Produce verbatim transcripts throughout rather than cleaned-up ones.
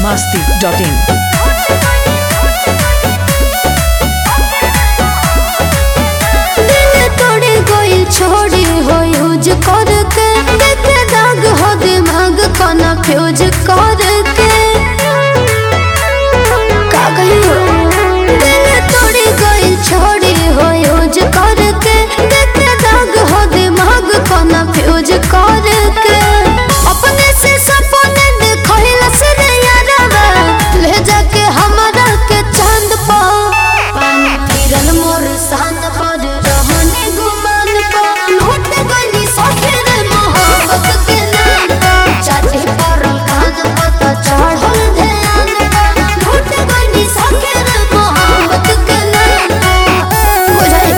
masti dot in. छोड़ी हो use करके देखे दाग हो दिमाग खाना फ्यूज करके का कही हो दिल तोड़ी गई छोड़ी हो यूज करके देखे दाग हो दिमाग खाना फ्यूज करके अपने से सपने देखला से यारवा ले जाके हमारा के चांद पा पानी फिरल मोर सांद पर रहने गुमान लूट गई सफेद मोहब्बत के नाम चाटी पर कान पता चढ़ल ध्यान लूट गई सफेद मोहब्बत के नाम बुझाई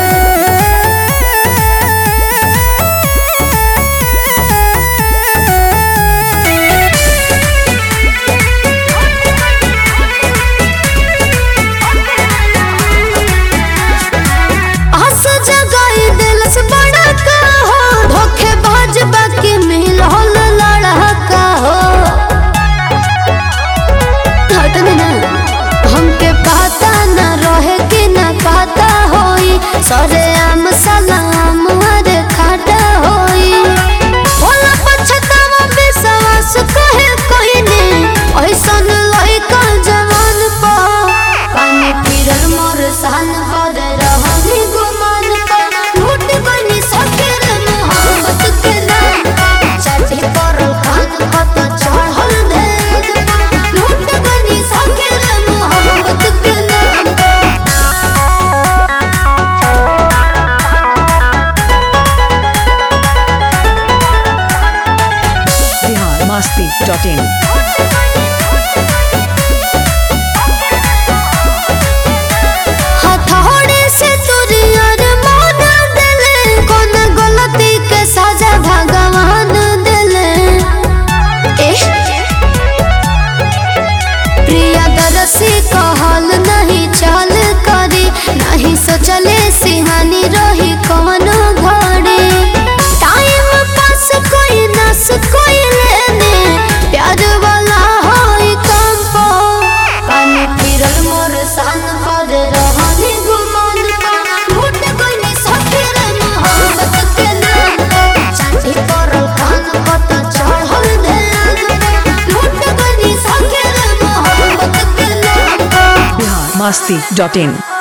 हंस जगाई दिल से बड़ा का हो धोखेबाज बाकी मिलल लड़का हो हटने ना हमके पता ना रहे कि ना पता होई सरे आम सलाम अरे खाटा होई होला पछतावा विश्वास कहे कोई ने ऐसन लइका जवान पा पानी फिरल मोर सान पर रहनी गुमान पा लूट गई सफेद मोहब्बत के नाम चाटी पर कान पता चढ़ल ध्यान लूट गई सफेद मोहब्बत के नाम Bihar masti dot in. हथौड़े से तुरियर माना दिले कौन गलती के सजा भगवान दिले एह प्रियदर्शी कहल नहीं चल करी नहीं सोचले सिहानी रही कौन घड़ी टाइम पास कोई नस कोई लेने प्यार वाला होई काम पो पानी फिरल मोर सान पर रहनी गुमान पा लूट गई सफेद मोहब्बत के नाम चाटी पर कान पता चढ़ल ध्यान लूट गई सफेद मोहब्बत के नाम Bihar masti dot in.